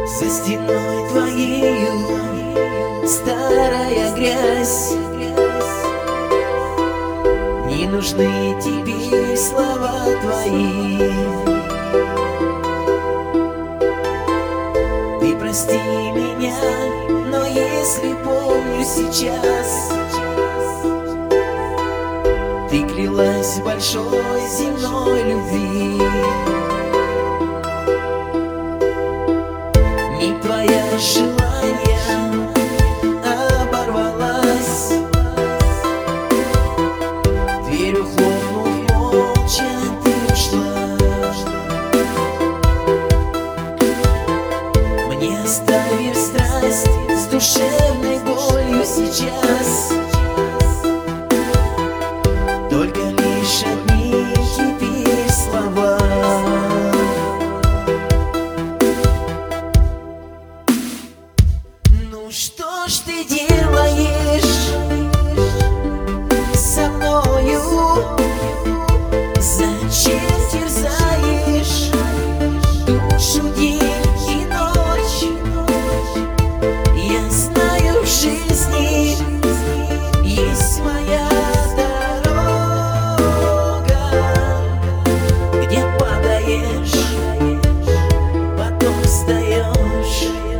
За стеной твоею старая грязь. Не нужны тебе слова твои. Ты прости меня, но если помню сейчас, ты клялась в большой земной любви. Не твоя желание оборвалась, дверью хлопнув молча ты ушла. Мне оставив страсть с душевной болью сейчас, только лишь одни теперь слова. Ну что ж ты делаешь со мною? Зачем терзаешь душу день и ночь? Я знаю, в жизни есть моя дорога, где падаешь, потом встаешь.